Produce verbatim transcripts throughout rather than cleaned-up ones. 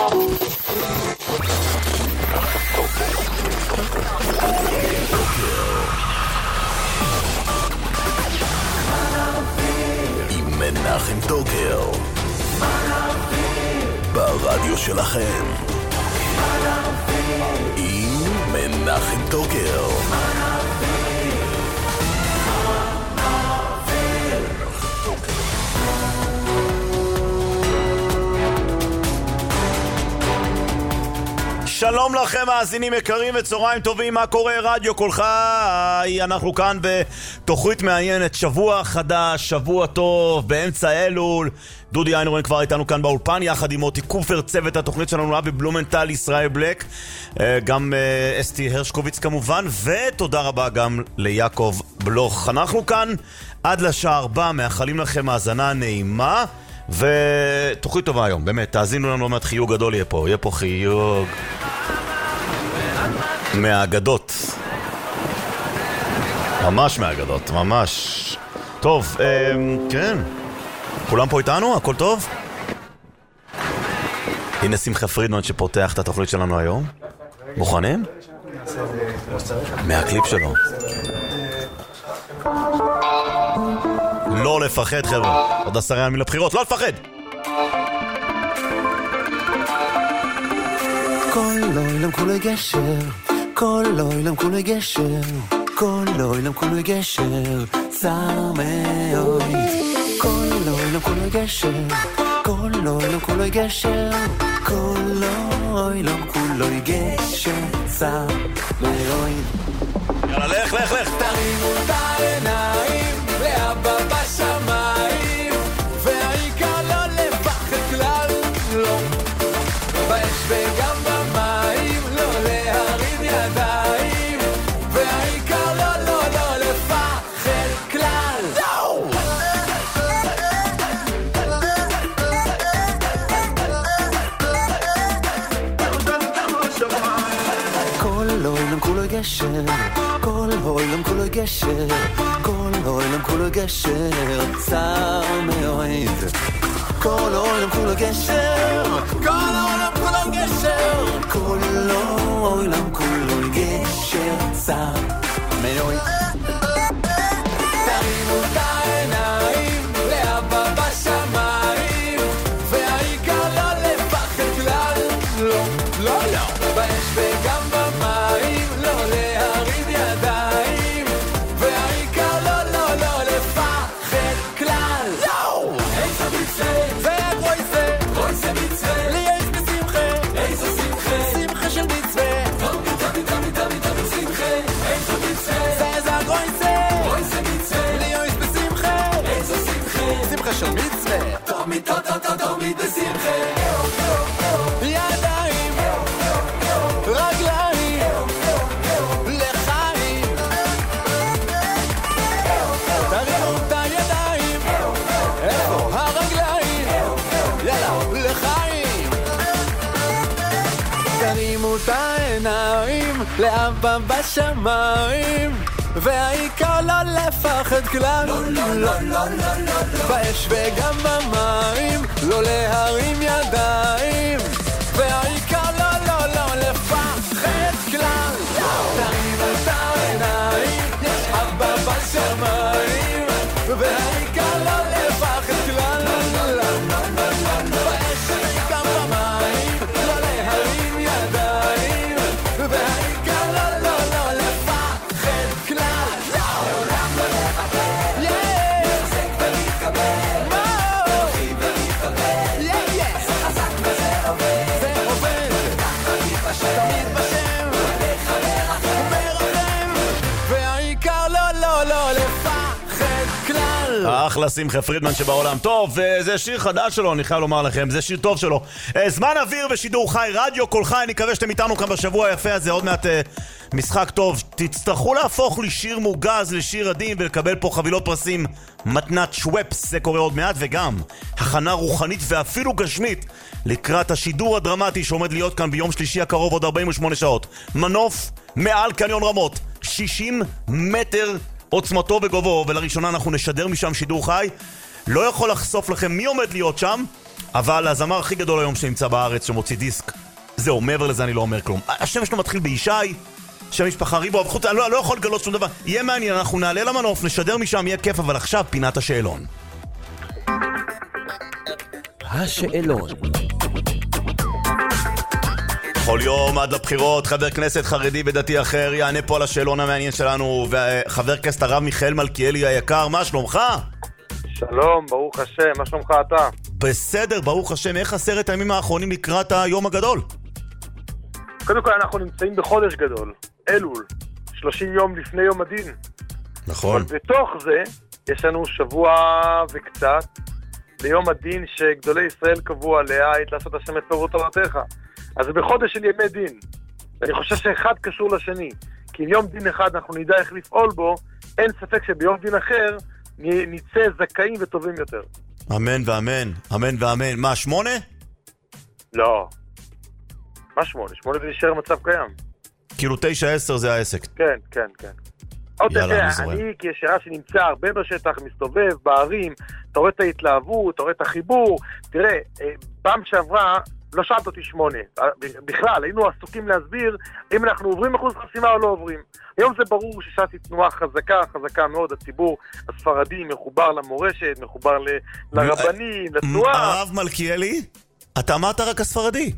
עם מנחם טוקר ברדיו שלכם עם מנחם טוקר. שלום לכם מאזינים יקרים וצהריים טובים, מה קורה? רדיו כל חי, אנחנו כאן בתוכנית מעניינת, שבוע חדש, שבוע טוב, באמצע אלול. דודי איינורן כבר איתנו כאן באולפן יחד עם מוטי קופר, צוות התוכנית שלנו אבי בלומנטל, ישראל בלק, גם אסתי הרשקוביץ כמובן, ותודה רבה גם ליעקב בלוך. אנחנו כאן עד לשעה ארבע, מאחלים לכם האזנה נעימה ותוכנית טובה היום, באמת, תאזינו לנו מעט, חיוג גדול יהיה פה, יהיה פה חיוג מהאגדות, ממש מהאגדות, ממש טוב. כן, כולם פה איתנו? הכל טוב? הנה שמחה פרידמן שפותח את התוכנית שלנו היום. מוכנים? מהקליפ שלו. לא לפחד חבר'ה, עוד עשרה ימים לבחירות, לא לפחד. כל לילה כולו גשר, כל לילה כולו גשר, כל לילה כולו גשר, צר מאוד. כל לילה כולו גשר, כל לילה כולו גשר, כל לילה כולו גשר, צר מאוד. יאללה, לך, לך, לך. תרימו את העיניים לאבא בשמיים, והעיקר לא לפחד כלל, לא. באש וגם במים, לא להרים ידיים, והעיקר לא, לא, לא לפחד כלל, לא. כל לילה כולו גשר, כל לילה כולו גשר, כל לילה כולו גשר, צר מאוד. כל לילה כולו גשר, כל לילה כולו גשר, כל לילה כולו גשר, צר מאוד. תרימו את העיניים לאבא בשמיים, והעיקר לא לפחד כלל, לא, לא, לא. באש וגם במים, לא להרים ידיים, והעיקר לא, לא, לא לפחד כלל, לא. איזה מצווה, זה הגרויסה, גרויסה מצווה, לי יש בשמחה, איזה שמחה, שמחה של מצווה, תומי, תומי, תומי, תומי, תומי, שמחה, איזה מצווה, זה זה הגרויסה, גרויסה מצווה, לי יש בשמחה, איזה שמחה, שמחה של מצווה, תומי, תומי, תומי, תומי, בשמחה, ידיים, רגליים, לחיים, תרימו את הידיים, איפה הרגליים, יאללה, לחיים. תרימו את העיניים לאבא בשמיים, והעיקר לא לפחד כלל, לא, לא, לא, לא, לא. באש וגם במים, לא להרים ידיים, והעיקר לא, לא, לא לפחד כלל, תרימו את העיניים, יש אבא בשמיים, והעיקר לא לפחד כלל, באש וגם במים, לא להרים ידיים, והעיקר לא, לא, לא לפחד כלל, לעולם לא לפחד, יחזק ולהתקבל, להרחיב ולהתקבל, זה חזק וזה עובד, זה עובד, תמיד בשם, הולך לרחם, מרחם, והעיקר לא, לא, לא לפחד כלל. אחלה שמחה פרידמן שבעולם. טוב, זה שיר חדש שלו, אני חייב לומר לכם, זה שיר טוב שלו. זמן אוויר ושידור חי, רדיו כל חי, אני מקווה שאתם איתנו כאן בשבוע היפה הזה, עוד מעט משחק טוב. תצטרכו להפוך לשיר מוגז, לשיר עדין, ולקבל פה חבילות פרסים מתנת שוואפס, זה קורה עוד מעט, וגם הכנה רוחנית ואפילו גשמית לקראת השידור הדרמטי שעומד להיות כאן ביום שלישי הקרוב עוד ארבעים ושמונה שעות. מנוף מעל קניון רמות, שישים מטר עוצמתו וגובהו, ולראשונה אנחנו נשדר משם שידור חי. לא יכול לחשוף לכם מי עומד להיות שם, אבל הזמר הכי גדול היום שנמצא בארץ שמוציא דיסק, זהו, מעבר לזה אני לא אומר כלום. השם שלו מתחיל בישי, שם משפחה ריבו, אבל אני לא, לא יכול לגלות שום דבר. יהיה מעניין, אנחנו נעלה למנוף, נשדר משם, יהיה כיף, אבל עכשיו פינת השאלון. השאלון. כל יום עד לבחירות, חבר כנסת חרדי ודתי אחר יענה פה על השאלון המעניין שלנו, וחבר כנסת הרב מיכאל מלכיאלי היקר, מה שלומך? שלום, ברוך השם, מה שלומך אתה? בסדר, ברוך השם. איך עשרת הימים האחרונים לקראת היום הגדול? קודם כל אנחנו נמצאים בחודש גדול, אלול, שלושים יום לפני יום הדין. נכון. אבל בתוך זה יש לנו שבוע וקצת ליום הדין שגדולי ישראל קבעו עליה, עת לעשות השם את פירות תורתך. אז זה בחודש של ימי דין. ואני חושב שאחד קשור לשני. כי אם יום דין אחד אנחנו נדע איך לפעול בו, אין ספק שביום דין אחר נצא זכאים וטובים יותר. אמן ואמן, אמן ואמן. מה, שמונה? לא. מה שמונה? שמונה זה נשאר מצב קיים. כאילו תשע עשר זה העסק. כן, כן, כן. עוד תראה, אני כשירה שנמצא הרבה בשטח, מסתובב בערים, אתה רואה את ההתלהבות, אתה רואה את החיבור. תראה, פעם שעברה לא שאלת אותי שמונה. בכלל, היינו עסוקים להסביר אם אנחנו עוברים אחוז חסימה או לא עוברים. היום זה ברור שש"ס היא תנועה חזקה, חזקה מאוד. הציבור הספרדי מחובר למורשת, מחובר ל... לרבנים, לתנועה. הרב מלכיאלי, אתה אמרת רק הספרדי.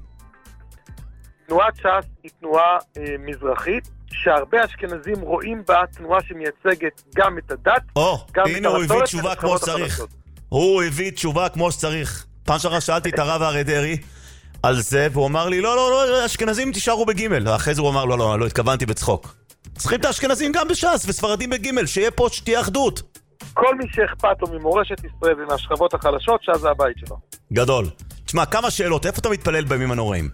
תנועת ש"ס היא תנועה אה, מזרחית, שהרבה אשכנזים רואים בה תנועה שמייצגת גם את הדת, או, גם הנה את הוא הביא המסורת תשובה כמו שצריך. הוא הביא תשובה כמו שצריך. פעם שעברה שאלתי את הרב אריה דרעי על זה, והוא אמר לי, לא, לא, לא, אשכנזים תישארו בגימל. ואחרי זה הוא אמר, לא, לא, לא, התכוונתי בצחוק. צריכים את האשכנזים גם בש"ס, וספרדים בגימל, שיהיה פה שתהיה אחדות. כל מי שאכפת לו ממורשת ישראל ומהשכבות החלשות, ש"ס זה הבית שלו. גדול. תשמע, כמה שאלות, איפה אתה מתפלל בימים הנוראים?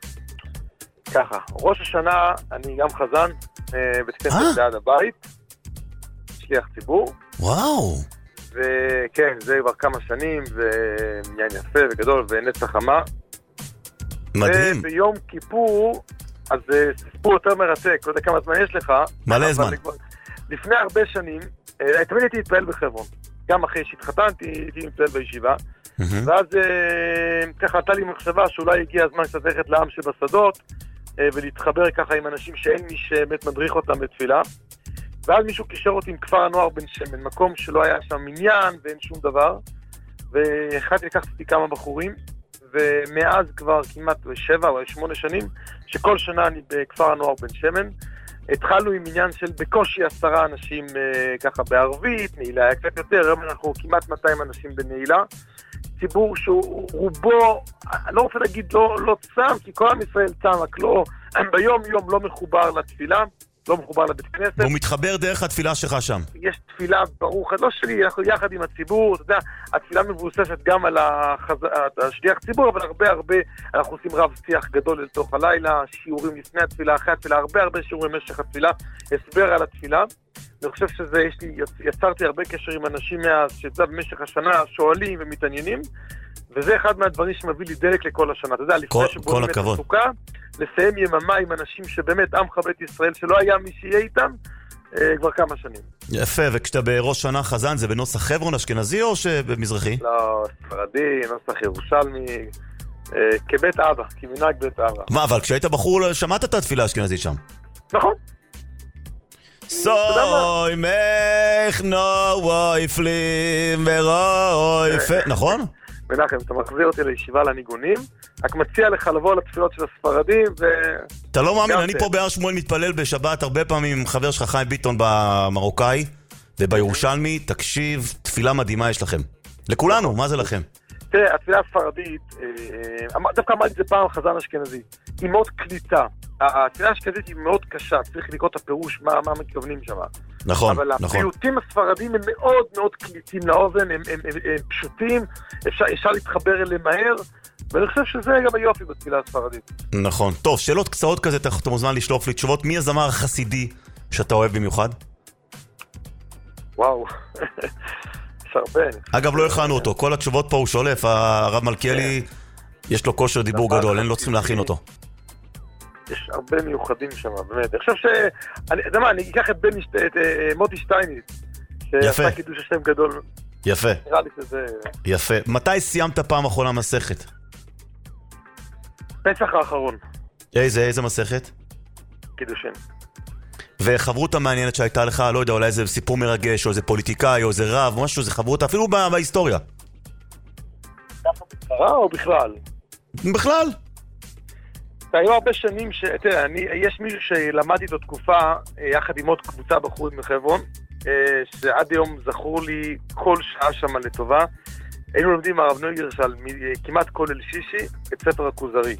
ככה, ראש השנה, אני גם חזן, בית כנסת ליד הבית, שליח ציבור. וואו. וכן, זה כבר כמה שנים, ועניין יפה וגדול, ונצח חמה. מדהים. וביום כיפור, אז סיפור יותר מרתק, לא יודע כמה זמן יש לך. מלא זמן. לפני הרבה שנים, תמיד הייתי להתפעל בחברון. גם אחרי שהתחתנתי, הייתי להתפעל בישיבה. ואז ככה עלתה לי מחשבה שאולי הגיע הזמן קצת ללכת לעם שבשדות, ולהתחבר ככה עם אנשים שאין מי שבאמת מדריך אותם בתפילה. ואז מישהו קישר אותי עם כפר הנוער בן שמן, מקום שלא היה שם מניין ואין שום דבר. והחלטתי לקחת אותי כמה בחורים, ומאז כבר כמעט שבע או שמונה שנים, שכל שנה אני בכפר הנוער בן שמן. התחלנו עם עניין של בקושי עשרה אנשים ככה בערבית, נעילה היה קצת יותר, היום אנחנו כמעט מאתיים אנשים בנעילה. ציבור שהוא רובו, אני לא רוצה להגיד לא, לא צם, כי כל עם ישראל צם, רק לא, ביום יום לא מחובר לתפילה, לא מחובר לבית כנסת. והוא מתחבר דרך התפילה שלך שם. יש תפילה ברוך, לא שלי, אנחנו יחד עם הציבור, אתה יודע, התפילה מבוססת גם על החז... השליח ציבור, אבל הרבה הרבה, אנחנו עושים רב שיח גדול לתוך הלילה, שיעורים לפני התפילה, אחרי התפילה, הרבה הרבה שיעורים במשך התפילה, הסבר על התפילה. אני חושב שזה, יש לי, יצרתי הרבה קשר עם אנשים מאז, שזה במשך השנה שואלים ומתעניינים, וזה אחד מהדברים שמביא לי דלק לכל השנה. אתה יודע, לפני שבונים את הסוכה, לסיים יממה עם אנשים שבאמת עמך בית ישראל, שלא היה מי שיהיה איתם, אה, כבר כמה שנים. יפה, וכשאתה בראש שנה חזן, זה בנוסח חברון אשכנזי או שבמזרחי? לא, ספרדי, נוסח ירושלמי, אה, כבית אבא, כמנהג בית אבא. מה, אבל כשהיית בחור, שמעת את התפילה האשכנזית שם? נכון. סוי מך נוי פלים ורוי פ... נכון? מנחם, אתה מחזיר אותי לישיבה לניגונים, רק מציע לך לבוא לתפילות של הספרדים ו... אתה לא מאמין, אני פה בהר שמואל מתפלל בשבת הרבה פעמים עם חבר שלך חיים ביטון במרוקאי ובירושלמי, תקשיב, תפילה מדהימה יש לכם. לכולנו, מה זה לכם? תראה, התפילה הספרדית, דווקא אמרתי את זה פעם חזן אשכנזי, היא מאוד קליטה. התפילה האשכנזית היא מאוד קשה, צריך לקרוא את הפירוש מה, מה מתכוונים שם. נכון, אבל נכון. אבל הפיוטים הספרדים הם מאוד מאוד קליטים לאוזן, הם, הם, הם, הם פשוטים, אפשר, אפשר להתחבר אליהם מהר, ואני חושב שזה גם היופי בתפילה הספרדית. נכון. טוב, שאלות קצרות כזה, אתה מוזמן לשלוף לי תשובות. מי הזמר החסידי שאתה אוהב במיוחד? וואו, יש הרבה. אגב, לא הכנו אותו, כל התשובות פה הוא שולף, הרב מלכיאלי, יש לו כושר דיבור גדול, אין לו צריכים להכין אותו. יש הרבה מיוחדים שם, באמת. אני חושב ש... אני יודע מה, אני אקח את בני, את מוטי שטייניץ, שעשה קידוש השם גדול. יפה. נראה לי שזה... יפה. מתי סיימת פעם אחרונה מסכת? פסח האחרון. איזה, איזה מסכת? קידושין. וחברותה מעניינת שהייתה לך, לא יודע, אולי איזה סיפור מרגש, או איזה פוליטיקאי, או איזה רב, משהו, זה חברותה, אפילו בהיסטוריה. אה, או בכלל? בכלל. היו הרבה שנים ש... תראה, אני, יש מישהו שלמד איתו תקופה, יחד עם עוד קבוצה בחוץ מחברון, שעד היום זכור לי כל שעה שם לטובה. היינו לומדים הרב נוי גרשל כמעט כל אל שישי את ספר הכוזרי.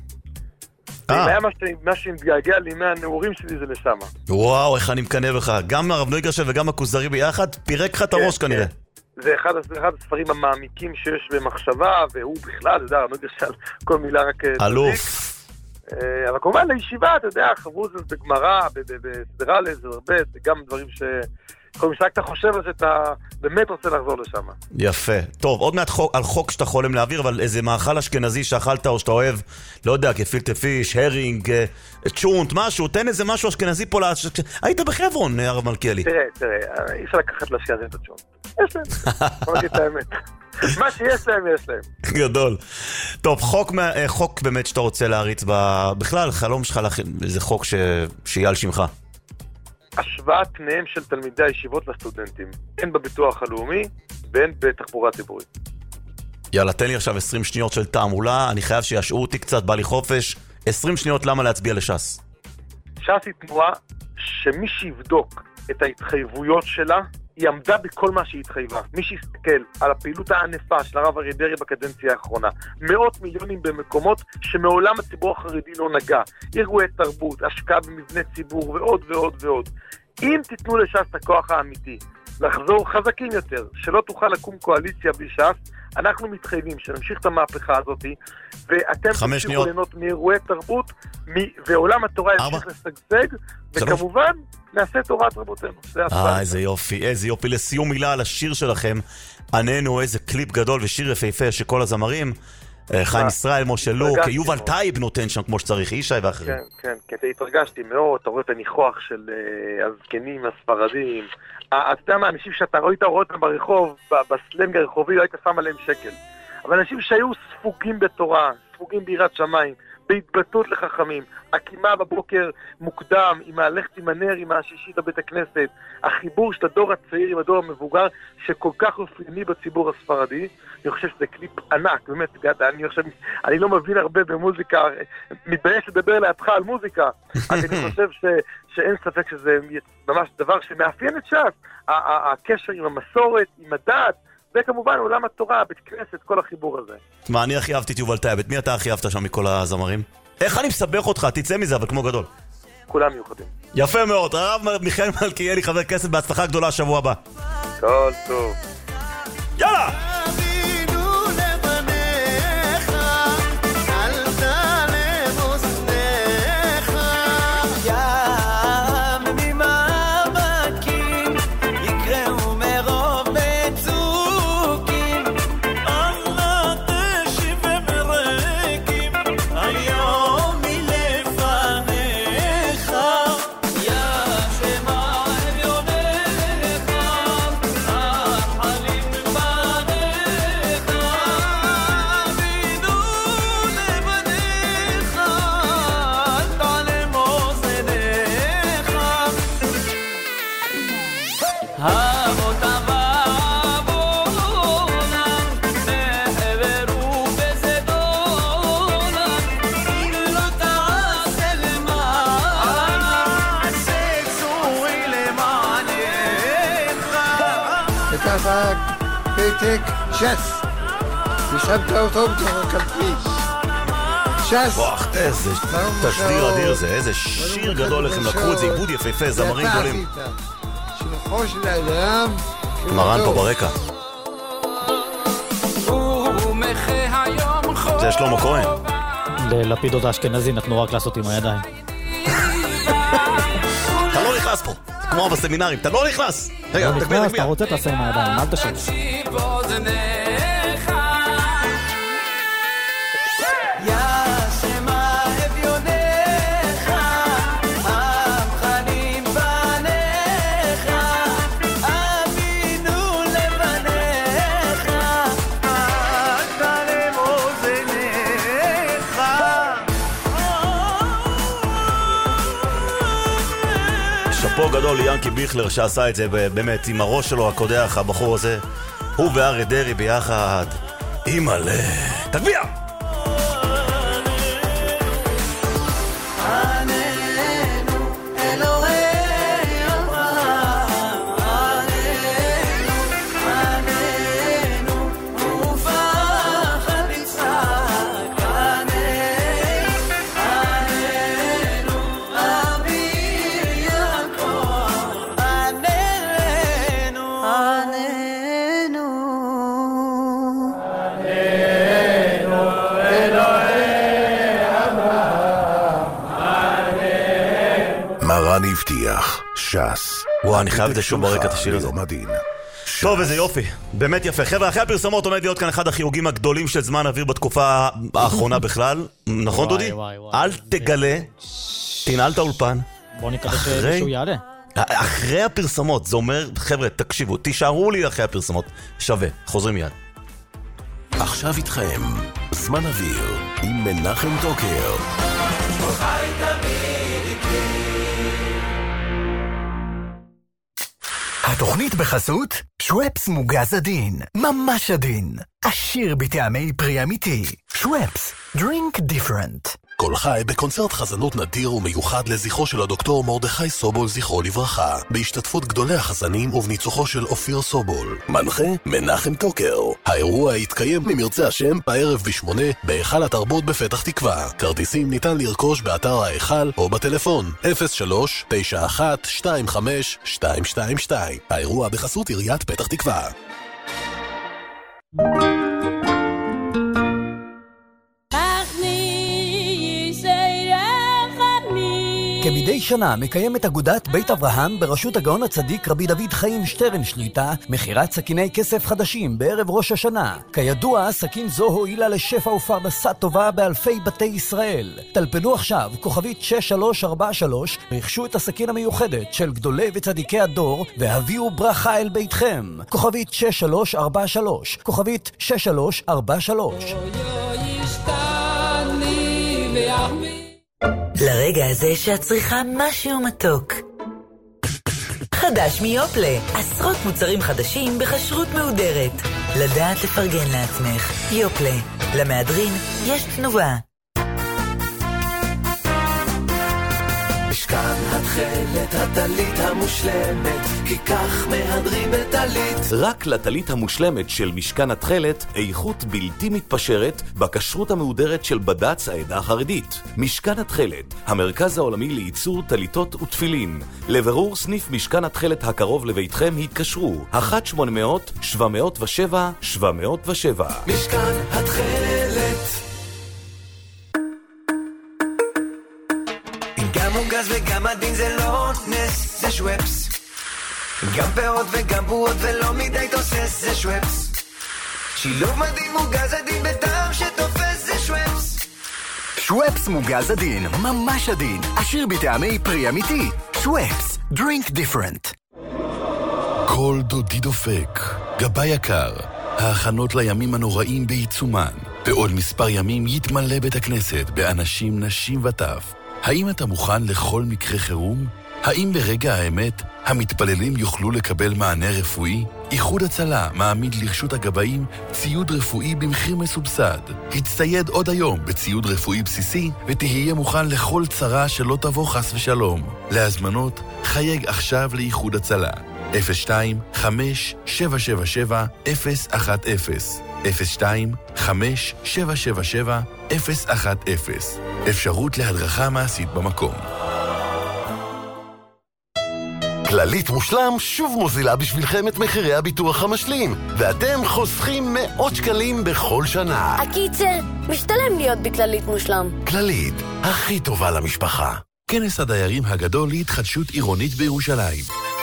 אם היה מה שמתגעגע לימי הנעורים שלי זה לשם. וואו, איך אני מקנה בך. גם הרב נוי גרשל וגם הכוזרי ביחד, פירק לך את הראש כנראה. זה אחד, אחד הספרים המעמיקים שיש במחשבה, והוא בכלל, אתה יודע, הרב נוי גרשל, כל מילה רק... אלוף. אבל כמובן לישיבה, אתה יודע, חברות זה בגמרא, בסדרה לזה הרבה, זה גם דברים ש... כל משחק אתה חושב שאתה באמת רוצה לחזור לשם. יפה. טוב, עוד מעט חוק, על חוק שאתה חולם להעביר, אבל איזה מאכל אשכנזי שאכלת או שאתה אוהב, לא יודע, גפילטע פיש, הרינג, צ'ונט, משהו, תן איזה משהו אשכנזי פה, להש... היית בחברון, הרב מלכיאלי. תראה, תראה, אי אפשר לקחת לאשכנזים את הצ'ונט. יש להם, בוא נגיד את האמת. מה שיש להם, יש להם. גדול. טוב, חוק, חוק באמת שאתה רוצה להריץ, בכלל, חלום שלך, זה חוק ש... שיהיה על שמך. השוואת תנאיהם של תלמידי הישיבות לסטודנטים, הן בביטוח הלאומי והן בתחבורה ציבורית. יאללה, תן לי עכשיו עשרים שניות של תעמולה, אני חייב שישעו אותי קצת, בא לי חופש. עשרים שניות למה להצביע לש"ס. ש"ס היא תנועה שמי שיבדוק את ההתחייבויות שלה, היא עמדה בכל מה שהיא התחייבה. מי שיסתכל על הפעילות הענפה של הרב אריה דרעי בקדנציה האחרונה, מאות מיליונים במקומות שמעולם הציבור החרדי לא נגע, אירועי תרבות, השקעה במבני ציבור ועוד ועוד ועוד. אם תיתנו לש"ס את הכוח האמיתי, לחזור חזקים יותר, שלא תוכל לקום קואליציה בלי ש"ס, אנחנו מתחייבים שנמשיך את המהפכה הזאת, ואתם תמשיכו ליהנות מאירועי תרבות, ועולם התורה ימשיך לשגשג, וכמובן נעשה תורת רבותינו. אה, איזה יופי, איזה יופי. לסיום מילה על השיר שלכם, עננו, איזה קליפ גדול ושיר יפהפה שכל הזמרים, חיים ישראל, משה לוק, יובל טייב נותן שם כמו שצריך, ישי ואחרים. כן, כן, כן, התרגשתי מאוד, אתה רואה את הניחוח של הזקנים הספרדים, אתה יודע מה, אנשים שאתה רואה אותם ברחוב, בסלנג הרחובי, לא היית שם עליהם שקל. אבל אנשים שהיו ספוגים בתורה, ספוגים ביראת שמיים, בהתבטאות לחכמים, הקימה בבוקר מוקדם, עם הלכת עם הנר, עם השישית לבית הכנסת, החיבור של הדור הצעיר עם הדור המבוגר, שכל כך אופייני בציבור הספרדי, אני חושב שזה קליפ ענק, באמת, אני חושב, אני לא מבין הרבה במוזיקה, מתבייש לדבר לידך על מוזיקה, אז אני חושב ש, שאין ספק שזה ממש דבר שמאפיין את ש"ס, הקשר עם המסורת, עם הדת, וכמובן עולם התורה, בית כנסת, כל החיבור הזה. מה, אני הכי אהבתי את יובל טייב, את מי אתה הכי אהבת שם מכל הזמרים? איך אני מסבך אותך? תצא מזה, אבל כמו גדול. כולם מיוחדים. יפה מאוד, הרב מיכאל מלכיאלי, חבר כנסת, בהצלחה גדולה שבוע הבא. כל טוב. יאללה! פתק ש"ס, ושמת אותו בתוך הקלפי. ש"ס. וואח, איזה תשדיר אדיר זה, איזה שיר גדול לכם, לקחו את זה, עיבוד יפהפה, זמרים גדולים. שלוחו של האדם, מרן פה ברקע. זה שלמה כהן. ללפידות האשכנזי נתנו רק לעשות עם הידיים. אתה לא נכנס פה, כמו בסמינרים, אתה לא נכנס. רגע, לא נכנס, אתה רוצה תעשה עם הידיים, אל תשאר. שאפו גדול ליאנקי ביכלר שעשה את זה באמת עם הראש שלו הקודח, הבחור הזה, הוא ואריה דרעי ביחד. אימא'לה, תגביע! הבטיח, שס. וואו, אני חייב את זה שוב ברקע, תשאיר את זה. טוב, איזה יופי, באמת יפה. חבר'ה, אחרי הפרסומות עומד להיות כאן אחד החיוגים הגדולים של זמן אוויר בתקופה האחרונה בכלל. נכון, דודי? אל תגלה, תנעל את האולפן. בוא נקווה שמישהו יעלה. אחרי הפרסומות, זה אומר, חבר'ה, תקשיבו, תישארו לי אחרי הפרסומות. שווה, חוזרים מיד. עכשיו איתכם, זמן אוויר עם מנחם טוקר. התוכנית בחסות שוואפס מוגז עדין, ממש עדין, עשיר בטעמי פרי אמיתי. שוואפס, drink different. כל חי בקונצרט חזנות נדיר ומיוחד לזכרו של הדוקטור מרדכי סובול זכרו לברכה, בהשתתפות גדולי החזנים ובניצוחו של אופיר סובול. מנחה מנחם טוקר. האירוע יתקיים ממרצה השם בערב בשמונה בהיכל התרבות בפתח תקווה. כרטיסים ניתן לרכוש באתר ההיכל או בטלפון אפס שלוש תשע אחת שתיים חמש שתיים שתיים שתיים. האירוע בחסות עיריית פתח תקווה. כמדי שנה מקיימת אגודת בית אברהם בראשות הגאון הצדיק רבי דוד חיים שטרן שליטה מחירת סכיני כסף חדשים בערב ראש השנה. כידוע, סכין זו הועילה לשפע ופרנסה טובה באלפי בתי ישראל. טלפנו עכשיו כוכבית שש שלוש ארבע שלוש, רכשו את הסכין המיוחדת של גדולי וצדיקי הדור והביאו ברכה אל ביתכם. כוכבית שש שלוש ארבע שלוש, כוכבית שש שלוש ארבע שלוש. לרגע הזה שאת צריכה משהו מתוק. חדש מיופלה, עשרות מוצרים חדשים בחשרות מהודרת. לדעת לפרגן לעצמך. יופלה, למהדרין יש תנובה. משכן התכלת, הטלית המושלמת, כי כך מהדרים בטלית. רק לטלית המושלמת של משכן התכלת, איכות בלתי מתפשרת בכשרות המהודרת של בד"ץ העדה החרדית. משכן התכלת, המרכז העולמי לייצור טליתות ותפילין. לברור סניף משכן התכלת הקרוב לביתכם התקשרו אחת שמונה מאות שבע מאות ושבע שבע מאות ושבע. משכן התכלת. גם מוגז וגם עדין זה לא נס, זה שוואפס. גם פירות וגם בועות ולא מדי תוסס, זה שוואפס. שילוב מדהים מוגז עדין בטעם שתופס, זה שוואפס. שוואפס מוגז עדין, ממש עדין, עשיר בטעמי פרי אמיתי. שוואפס, drink different. כל דודי דופק, גבה יקר, ההכנות לימים הנוראים בעיצומן. בעוד מספר ימים יתמלא בית הכנסת באנשים, נשים וטף. האם אתה מוכן לכל מקרה חירום? האם ברגע האמת המתפללים יוכלו לקבל מענה רפואי? איחוד הצלה מעמיד לרשות הגבאים ציוד רפואי במחיר מסובסד. הצטייד עוד היום בציוד רפואי בסיסי ותהיה מוכן לכל צרה שלא תבוא חס ושלום. להזמנות חייג עכשיו לאיחוד הצלה. אפס שתיים חמש שבע שבע שבע אפס אחת אפס אפס שתיים חמש שבע שבע שבע אפס אחת אפס. אפשרות להדרכה מעשית במקום. כללית מושלם שוב מוזילה בשבילכם את מחירי הביטוח המשלים, ואתם חוסכים מאות שקלים בכל שנה. הקיצר, משתלם להיות בכללית מושלם. כללית, הכי טובה למשפחה. כנס הדיירים הגדול להתחדשות עירונית בירושלים.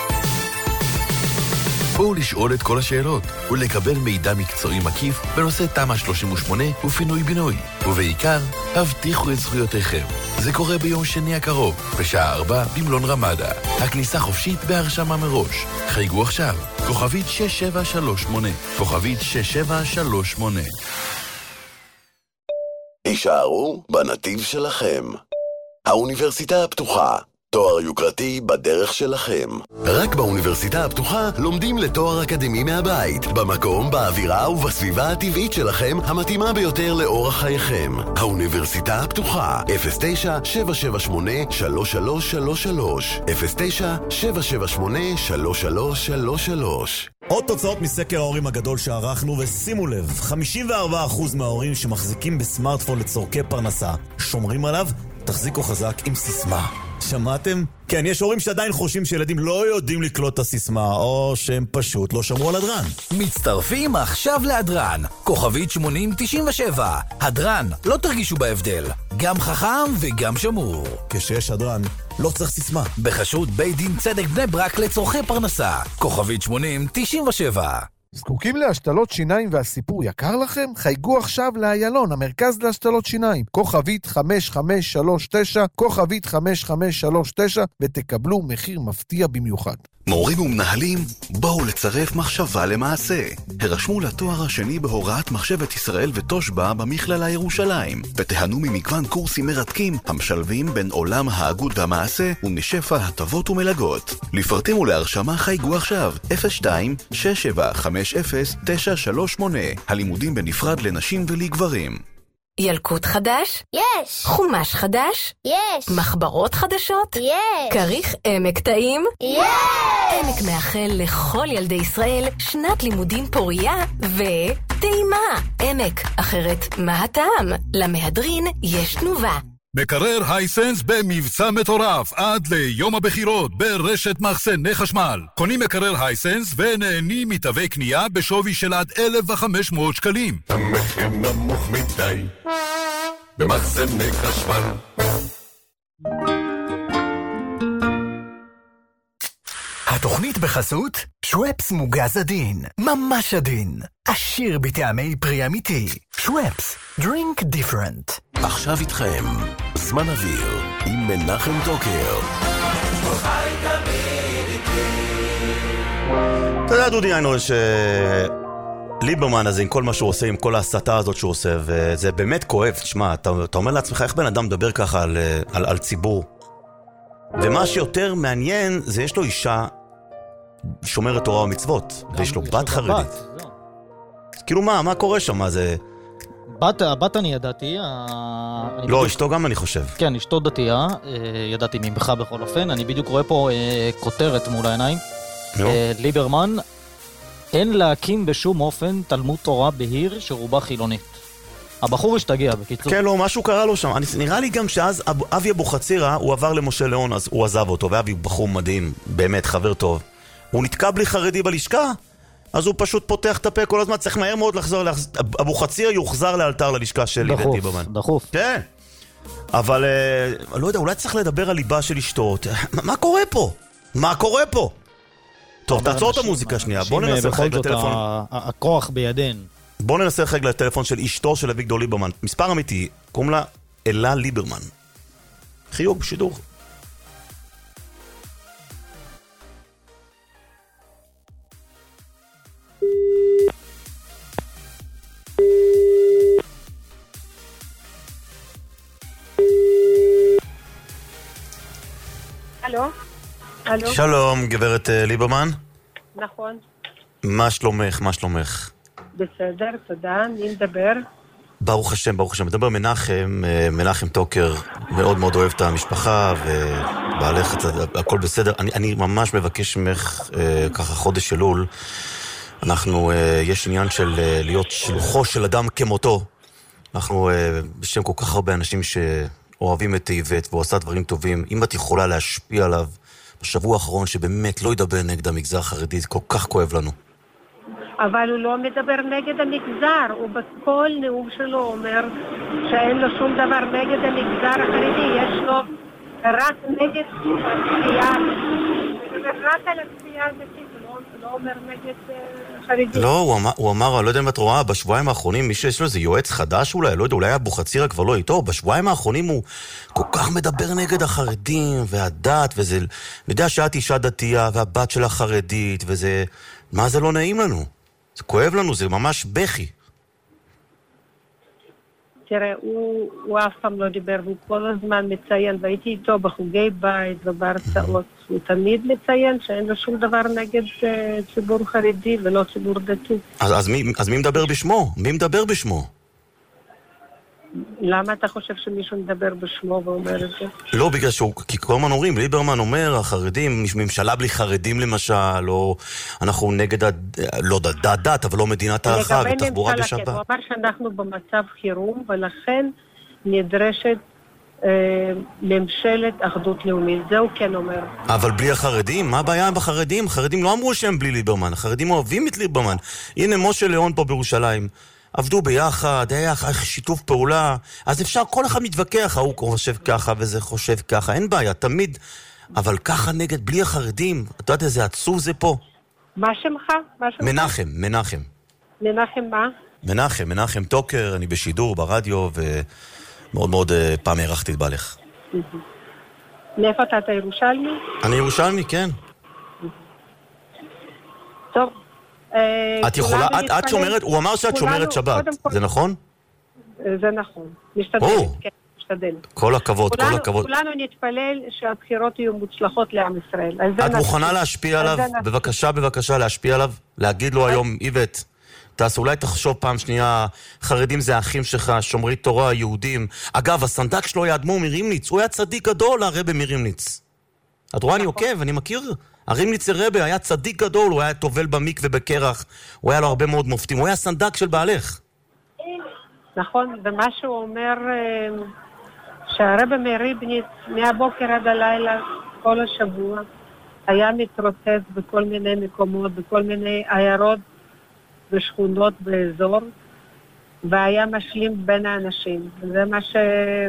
בואו לשאול את כל השאלות ולקבל מידע מקצועי מקיף בנושא תמ"א שלושים ושמונה ופינוי בינוי. ובעיקר, הבטיחו את זכויותיכם. זה קורה ביום שני הקרוב, בשעה ארבע במלון רמדה. הכניסה חופשית בהרשמה מראש. חייגו עכשיו, כוכבית שש שבע שלוש שמונה, כוכבית שש שבע שלוש שמונה. הישארו בנתיב שלכם. האוניברסיטה הפתוחה, תואר יוקרתי בדרך שלכם. רק באוניברסיטה הפתוחה לומדים לתואר אקדמי מהבית, במקום, באווירה ובסביבה הטבעית שלכם, המתאימה ביותר לאורח חייכם. האוניברסיטה הפתוחה, אפס תשע שבע שבע שמונה שלוש שלוש שלוש שלוש, אפס תשע שבע שבע שמונה שלוש שלוש שלוש שלוש. עוד תוצאות מסקר ההורים הגדול שערכנו, ושימו לב, חמישים וארבעה אחוז מההורים שמחזיקים בסמארטפון לצורכי פרנסה שומרים עליו, תחזיקו חזק עם סיסמה. שמעתם? כן, יש הורים שעדיין חושבים שילדים לא יודעים לקלוט את הסיסמה, או שהם פשוט לא שמרו על הדרן. מצטרפים עכשיו להדרן, כוכבית שמונים תשעים ושבע. הדרן, לא תרגישו בהבדל, גם חכם וגם שמור. כשיש הדרן, לא צריך סיסמה. בחשרות בית דין צדק בני ברק לצורכי פרנסה, כוכבית שמונים תשעים ושבע. זקוקים להשתלות שיניים והסיפור יקר לכם? חייגו עכשיו לאיילון, המרכז להשתלות שיניים, כוכבית חמש חמש שלוש תשע, כוכבית חמש חמש שלוש תשע, ותקבלו מחיר מפתיע במיוחד. מורים ומנהלים, בואו לצרף מחשבה למעשה. הרשמו לתואר השני בהוראת מחשבת ישראל ותושבע במכללה ירושלים, ותיהנו ממגוון קורסים מרתקים המשלבים בין עולם ההגות והמעשה ומשפע הטבות ומלגות. לפרטים ולהרשמה חייגו עכשיו, אפס שתיים שש שבע חמש אפס תשע שלוש שמונה. הלימודים בנפרד לנשים ולגברים. ילקוט חדש? יש! חומש חדש? יש! מחברות חדשות? יש! כריך עמק טעים? יש! עמק מאחל לכל ילדי ישראל שנת לימודים פוריה וטעימה. עמק, אחרת מה הטעם? למהדרין יש תנובה. מקרר הייסנס במבצע מטורף עד ליום הבחירות ברשת מחסני חשמל. קונים מקרר הייסנס ונהנים מתווי קנייה בשווי של עד אלף וחמש מאות שקלים. המחיר נמוך מדי במחסני חשמל. התוכנית בחסות שוואפס מוגז עדין, ממש עדין, עשיר בטעמי פרי אמיתי. שוואפס, drink different. עכשיו איתכם, זמן אוויר עם מנחם טוקר. אתה יודע דודי איינור שליברמן הזה עם כל מה שהוא עושה, עם כל ההסתה הזאת שהוא עושה, וזה באמת כואב. תשמע, אתה, אתה אומר לעצמך איך בן אדם מדבר ככה על, על, על ציבור, ומה שיותר מעניין זה יש לו אישה שומרת תורה ומצוות, ויש לו בת חרדית. כאילו מה, מה קורה שם? מה זה... בת, הבת אני ידעתי. לא, אשתו גם אני חושב. כן, אשתו דתייה, ידעתי ממך בכל אופן. אני בדיוק רואה פה כותרת מול העיניים. ליברמן, אין להקים בשום אופן תלמוד תורה בהיר שרובה חילונית. הבחור השתגע בקיצור. כן, לא, משהו קרה לו שם. נראה לי גם שאז אבי אבוחצירא, הוא עבר למשה ליאון, אז הוא עזב אותו, ואבי בחור מדהים, באמת, חבר טוב. הוא נתקע בלי חרדי בלשכה, אז הוא פשוט פותח את הפה כל הזמן, צריך מהר מאוד לחזור, אבוחצירא יוחזר לאלתר ללשכה שלי. דחוף, דחוף. כן. אבל, לא יודע, אולי צריך לדבר על ליבה של אשתו. מה קורה פה? מה קורה פה? טוב, תעצור את המוזיקה שנייה, בוא ננסה לחייג לטלפון. הכוח בידן. בואו ננסה לחייג לטלפון של אשתו של אביגדור ליברמן. מספר אמיתי, קוראים לה אלה ליברמן. חיוג בשידור. הלו? הלו? שלום, גברת ליברמן. נכון. מה שלומך? מה שלומך? בסדר, תודה. מי מדבר? ברוך השם, ברוך השם. מדבר מנחם, מנחם טוקר, מאוד מאוד אוהב את המשפחה, ובעלך, הכל בסדר. אני, אני ממש מבקש ממך, ככה חודש אלול, אנחנו, יש עניין של להיות שלוחו של אדם כמותו. אנחנו, בשם כל כך הרבה אנשים שאוהבים את איבט, והוא עושה דברים טובים. אם את יכולה להשפיע עליו בשבוע האחרון, שבאמת לא ידבר נגד המגזר החרדי, זה כל כך כואב לנו. אבל הוא לא מדבר נגד המגזר, הוא בכל נאום שלו אומר שאין לו שום דבר נגד המגזר החרדי, יש לו רק נגד כפייה, רק על הכפייה הדתית, הוא לא אומר נגד חרדי. לא, הוא אמר, הוא אמר, אני לא יודע אם את רואה, בשבועיים האחרונים, מי שיש לו איזה יועץ חדש אולי, לא יודע, אולי אבוחצירא כבר לא איתו, בשבועיים האחרונים הוא כל כך מדבר נגד החרדים והדת, וזה, אני יודע שאת אישה דתייה והבת שלה חרדית, וזה, מה זה לא נעים לנו? זה כואב לנו, זה ממש בכי. תראה, הוא, הוא אף פעם לא דיבר, והוא כל הזמן מציין, והייתי איתו בחוגי בית ובהרצאות, הוא תמיד מציין שאין לו שום דבר נגד uh, ציבור חרדי ולא ציבור דתי. אז, אז, מי, אז מי מדבר בשמו? מי מדבר בשמו? למה אתה חושב שמישהו מדבר בשמו ואומר את זה? לא, בגלל שהוא, כי כל הזמן אומרים, ליברמן אומר, החרדים, ממשלה בלי חרדים למשל, או אנחנו נגד, הד... לא דת דת, אבל לא מדינת הערכה, ותחבורה בשבת. הוא אמר שאנחנו במצב חירום, ולכן נדרשת אה, ממשלת אחדות לאומית. זה הוא כן אומר. אבל בלי החרדים? מה הבעיה בחרדים? החרדים לא אמרו שהם בלי ליברמן, החרדים אוהבים את ליברמן. הנה משה ליאון פה בירושלים. עבדו ביחד, היה שיתוף פעולה, אז אפשר, כל אחד מתווכח, הוא חושב ככה וזה חושב ככה, אין בעיה, תמיד, אבל ככה נגד, בלי החרדים, אתה יודעת איזה עצוב זה פה? מה שמך? מה שמך? מנחם, מנחם. מנחם מה? מנחם, מנחם טוקר, אני בשידור, ברדיו, ומאוד מאוד פעם הערכתי את בעלך. מאיפה אתה, אתה ירושלמי? אני ירושלמי, כן. טוב. את יכולה, את, את שומרת, הוא אמר שאת שומרת שבת, זה נכון? זה נכון, משתדלת, כן, משתדלת. כל הכבוד, כל הכבוד. כולנו נתפלל שהבחירות יהיו מוצלחות לעם ישראל. את מוכנה להשפיע עליו? בבקשה, בבקשה, להשפיע עליו? להגיד לו היום, איבט, תעשה, אולי תחשוב פעם שנייה, חרדים זה האחים שלך, שומרי תורה, יהודים. אגב, הסנדק שלו היה אדמו"ר מרימניץ, הוא היה צדיק גדול, הרבי מרימניץ. את רואה, אני עוקב, אני מכיר... הרימניץ רבי היה צדיק גדול, הוא היה טובל במקווה בקרח, הוא היה לו הרבה מאוד מופתים, הוא היה סנדק של בעלך. נכון, ומה שהוא אומר, שהרבי מריבניץ מהבוקר עד הלילה, כל השבוע, היה מתרוצץ בכל מיני מקומות, בכל מיני עיירות ושכונות באזור, והיה משלים בין האנשים. זה מה ש...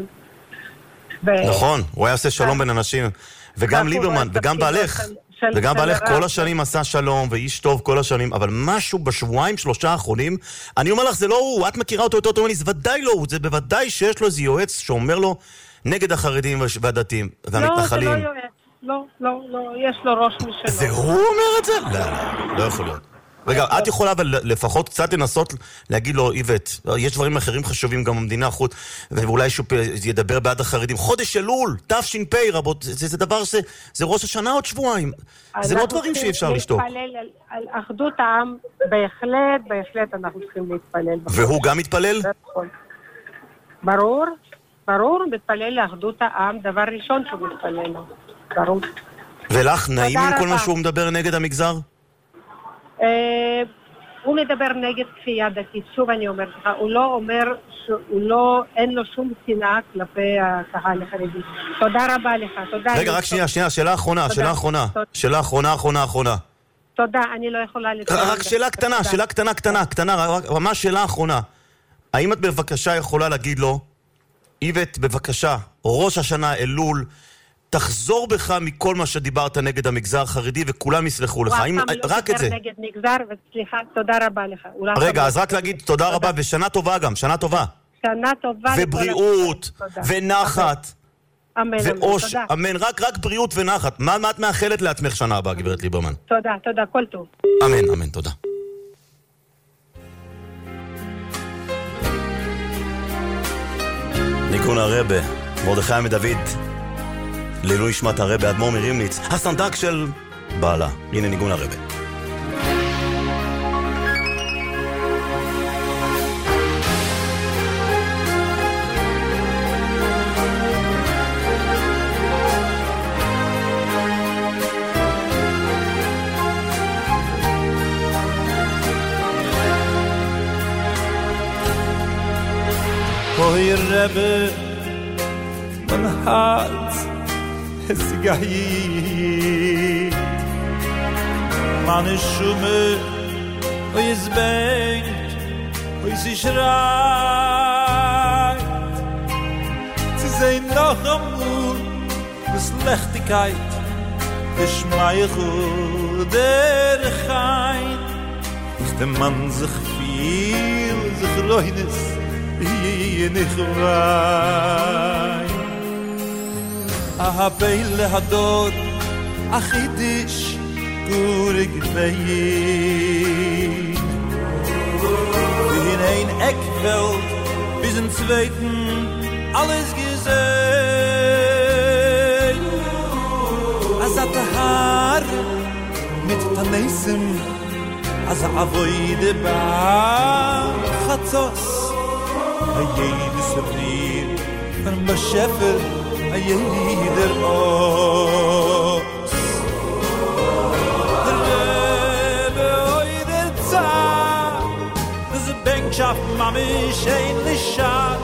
נכון, הוא היה עושה שלום בין אנשים. וגם ליברמן, וגם בעלך, וגם בעלך כל השנים עשה שלום, ואיש טוב כל השנים, אבל משהו בשבועיים, שלושה האחרונים, אני אומר לך, זה לא הוא, את מכירה אותו יותר טוב, זה ודאי לא הוא, זה בוודאי שיש לו איזה יועץ שאומר לו נגד החרדים והדתיים, והמתנחלים. לא, זה לא יועץ, לא, לא, לא, יש לו ראש משלו. זה הוא אומר את זה? לא, לא, לא יכול להיות. רגע, את יכולה אבל לפחות קצת לנסות להגיד לו, איבט, יש דברים אחרים חשובים גם במדינה החוץ, ואולי שהוא ידבר בעד החרדים. חודש אלול, תש"פ, רבות, זה, זה דבר ש... זה ראש השנה עוד שבועיים. זה לא דברים שאי אפשר לשתוק. אנחנו צריכים להתפלל על, על אחדות העם, בהחלט, בהחלט אנחנו צריכים להתפלל. והוא גם מתפלל? ברור, ברור, מתפלל לאחדות העם, דבר ראשון שהוא מתפלל לו. ברור. ולך נעים עם כל מה שהוא מדבר נגד המגזר? הוא מדבר נגד כפייה דתית, שוב אני אומרת לך, הוא לא אומר שהוא לא, אין לו שום שנאה כלפי הקהל החרדי. תודה רבה לך, תודה. רגע, רק שנייה, שנייה, שאלה אחרונה, שאלה אחרונה, שאלה אחרונה, אחרונה, אחרונה. תודה, אני לא יכולה לתת. רק שאלה קטנה, שאלה קטנה, קטנה, קטנה, ממש שאלה אחרונה. האם את בבקשה יכולה להגיד לו, איבט, בבקשה, ראש השנה, אלול, תחזור בך מכל מה שדיברת נגד המגזר החרדי, וכולם יסלחו לך. רק את זה. נגד מגזר, וסליחה, תודה רבה לך. רגע, אז רק להגיד תודה רבה, ושנה טובה גם, שנה טובה. שנה טובה. ובריאות, ונחת. אמן, ואוש, אמן, רק רק בריאות ונחת. מה את מאחלת לעצמך שנה הבאה, גברת ליברמן? תודה, תודה, כל טוב. אמן, אמן, תודה. ניגון הרבה, מרדכי מדוד. לעילוי נשמת הרבה, אדמו"ר מרימניץ, הסנדק של בעלה. הנה ניגון הרבה. אוי רבה, מנהלת es gehit man shume oi es bengt oi si schreit sie sein noch amul das lechtigkeit es schmeich der gein ist der man sich viel sich roines ie nicht rein אהבל להדוד אחידיש גורי גבייד והנה אין אקוולד diesen Zweiten alles gesehen. Als hat der Haar mit Tanesem, als er avoide Bach Chatzos, a jedes Rier von Bescheffer, a jeder Os. Der Rebbe oide Zah, das Bänkschaft mamisch ähnlich schad,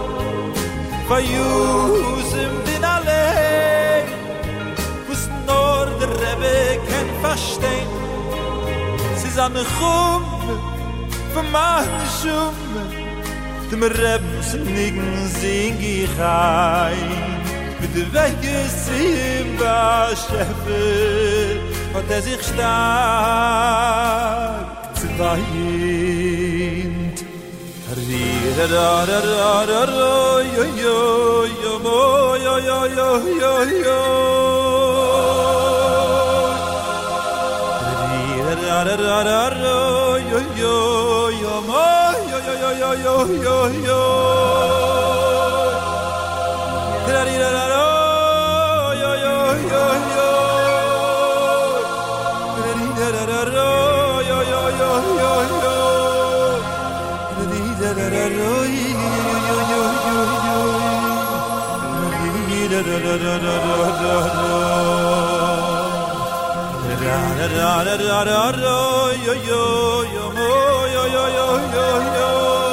Vajusem din allein, wo's nur der Rebbe kann verstehen. Sie ist an der Chumme, von meiner Schumme, dem Rebbe zum Nigen sing ich ein. Mit der Wege sie im Beschäfer, hat er sich stark zweint. Rida da da da da da yo yo yo mo yo yo yo yo yo Rida da da da da da yo yo yo mo yo yo yo yo yo yo yo Rida da da da yo yo yo yo Rida da da da yo yo yo yo yo da da da yo yo yo yo yo da da da da da da da da da da da da yo yo yo mo yo yo yo yo yo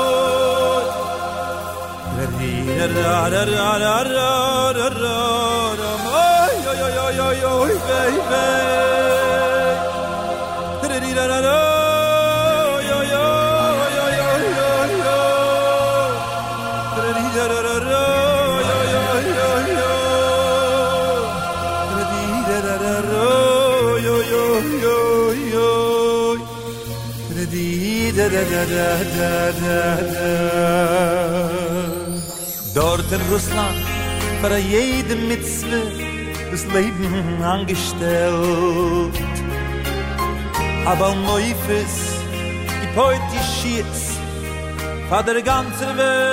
da da da da da da da da mo yo yo yo yo yo baby da da da da yo yo da da da da da da Dort in Russland für jede Mitzwe das Leben angestellt aber Neufes die heute Schiets für der ganze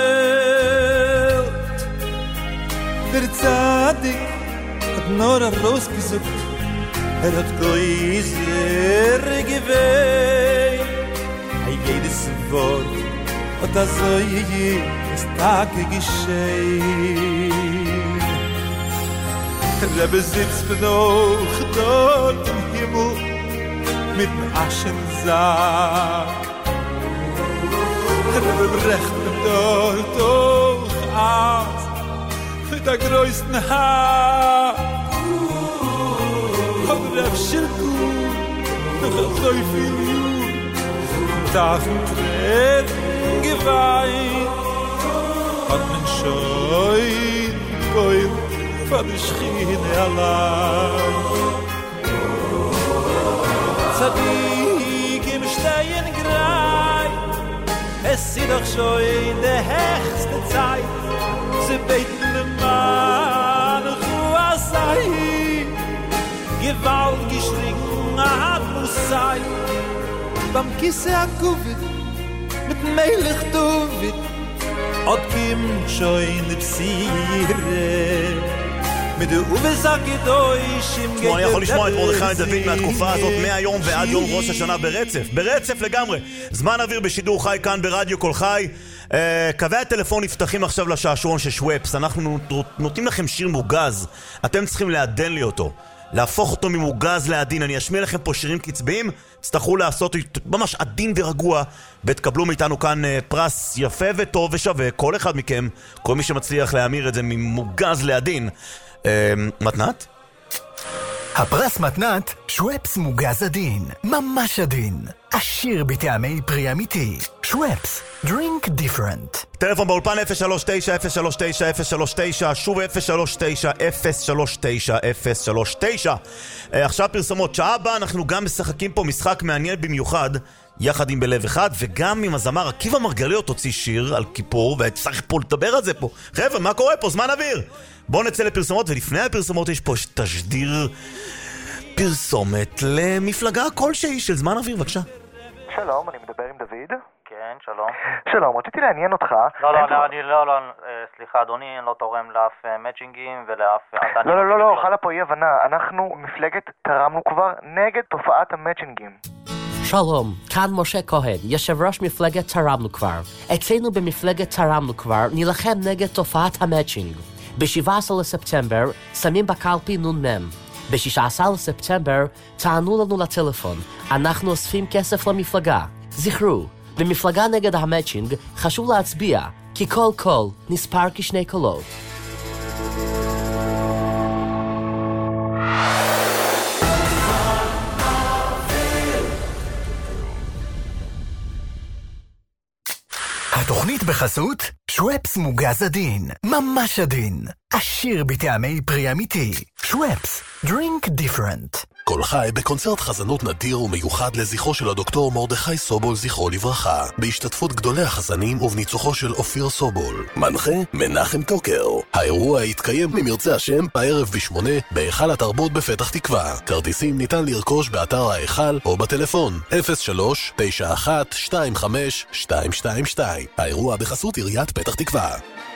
Welt der Zadig hat nur rausgesucht er hat gleiser gewählt jedes Wort und das so jedes Tag geschehen. Der Besitz noch dort im Himmel mit dem Aschensack. Der Brecht dort durch Arzt mit der größten Haar. Und der Schirrkuh noch so viel Tachen Tränen geweint, hat man scheun geheult von der Schiene allein. Zadig im Stehen greit, es ist doch schon in der höchste Zeit, sie beten dem Mann, Ruhe sei, Gewalt geschrien, hat muss sein, beim Kisse akuvit mit Melech David od kim shoyn psire mit der Ubesak Deutsch im אני יכול לשמוע את מרדכי דוד מהתקופה הזאת מהיום ועד יום ראש השנה ברצף ברצף לגמרי זמן אוויר בשידור חי כאן ברדיו כל חי קווי הטלפון נפתחים עכשיו לשעשועון של שוואפס אנחנו נותנים לכם שיר מוגז אתם צריכים לעדן לי אותו להפוך אותו ממוגז לעדין. אני אשמיע לכם פה שירים קצביים, תצטרכו לעשות ממש עדין ורגוע, ותקבלו מאיתנו כאן פרס יפה וטוב ושווה, כל אחד מכם, כל מי שמצליח להמיר את זה ממוגז לעדין. מתנת? הפרס מתנת, שוואפס מוגז עדין, ממש עדין, עשיר בטעמי פרי אמיתי. שוואפס, drink different. טלפון באולפן אפס שלוש תשע אפס שלוש תשע אפס שלוש תשע, שוב אפס שלוש תשע אפס שלוש תשע אפס שלוש תשע. עכשיו פרסומות, שעה הבאה אנחנו גם משחקים פה משחק מעניין במיוחד, יחד עם בלב אחד, וגם עם הזמר עקיבא מרגליות הוציא שיר על כיפור, וצריך פה לדבר על זה פה. חבר'ה, מה קורה פה? זמן אוויר. בואו נצא לפרסומות, ולפני הפרסומות יש פה תשדיר פרסומת למפלגה כלשהי של זמן אוויר, בבקשה. שלום, אני מדבר עם דוד. כן, כן, שלום. שלום, רציתי לעניין אותך. לא, לא, לא, אני לא, לא, סליחה, אדוני, אני לא תורם לאף מאצ'ינגים ולאף... לא, לא, לא, לא, חלה פה אי הבנה. אנחנו מפלגת תרמנו כבר נגד תופעת המאצ'ינגים. שלום, כאן משה כהן, יושב ראש מפלגת תרמנו כבר. אצלנו במפלגת תרמנו כבר נלחם נגד תופעת המאצ'ינג. ב-שבעה עשר לספטמבר שמים בקלפי נ"מ. ב-שישה עשר לספטמבר תענו לנו לטלפון. אנחנו אוספים כסף למפלגה. זכרו, במפלגה נגד המאצ'ינג חשוב להצביע, כי כל קול נספר כשני קולות. התוכנית בחסות שוואפס מוגז עדין, ממש עדין, עשיר בטעמי פרי אמיתי. שוואפס, drink different. כל חי בקונצרט חזנות נדיר ומיוחד לזכרו של הדוקטור מרדכי סובול זכרו לברכה, בהשתתפות גדולי החזנים ובניצוחו של אופיר סובול. מנחה מנחם טוקר. האירוע יתקיים ממרצה השם בערב בשמונה בהיכל התרבות בפתח תקווה. כרטיסים ניתן לרכוש באתר ההיכל או בטלפון אפס שלוש תשע אחת שתיים חמש שתיים שתיים שתיים. האירוע בחסות עיריית פתח תקווה.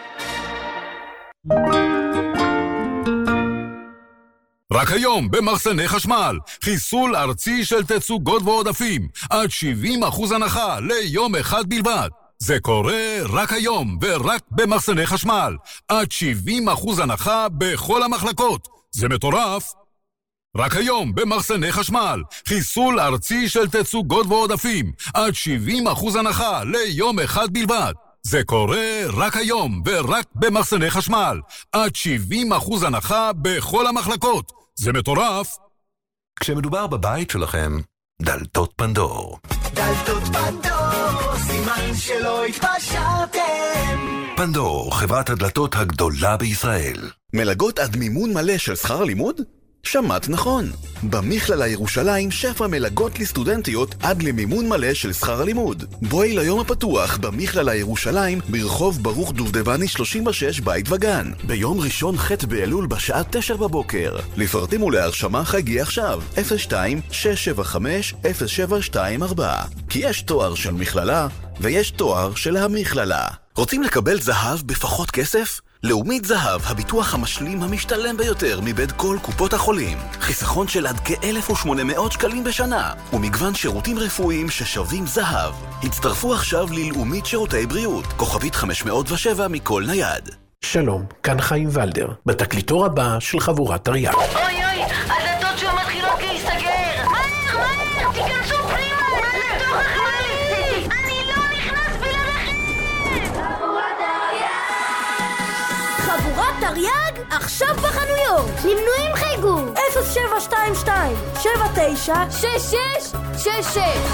רק היום במחסני חשמל, חיסול ארצי של תצוגות ועודפים, עד שבעים אחוז הנחה ליום אחד בלבד. זה קורה רק היום ורק במחסני חשמל, עד שבעים אחוז הנחה בכל המחלקות. זה מטורף. רק היום במחסני חשמל, חיסול ארצי של תצוגות ועודפים, עד שבעים אחוז הנחה ליום אחד בלבד. זה קורה רק היום ורק במחסני חשמל, עד שבעים אחוז הנחה בכל המחלקות. זה מטורף. כשמדובר בבית שלכם, דלתות פנדור. דלתות פנדור, סימן שלא התפשרתם. פנדור, חברת הדלתות הגדולה בישראל. מלגות עד מימון מלא של שכר לימוד? שמעת נכון. במכללה ירושלים שפע מלגות לסטודנטיות עד למימון מלא של שכר הלימוד. בואי ליום הפתוח במכללה ירושלים ברחוב ברוך דובדבני שלושים ושש בית וגן. ביום ראשון ח' באלול בשעה תשע בבוקר. לפרטים ולהרשמה חגי עכשיו אפס שתיים שש שבע חמש אפס שבע שתיים ארבע. כי יש תואר של מכללה ויש תואר של המכללה. רוצים לקבל זהב בפחות כסף? לאומית זהב, הביטוח המשלים המשתלם ביותר מבית כל קופות החולים. חיסכון של עד כ-אלף ושמונה מאות שקלים בשנה, ומגוון שירותים רפואיים ששווים זהב. הצטרפו עכשיו ללאומית שירותי בריאות, כוכבית חמש מאות ושבע מכל נייד. שלום, כאן חיים ולדר, בתקליטור הבא של חבורת תרי"ג. אוי אוי, הדלתות שם מתחילות להסתגר. מהר, מהר, תיכנסו פנימה, לתוך החללית. אני לא נכנס בלעדיכם. חבורת תרי"ג עכשיו בחנויות. למנויים חייגו אפס שבע שתיים שתיים שבע תשע שש שש שש שש.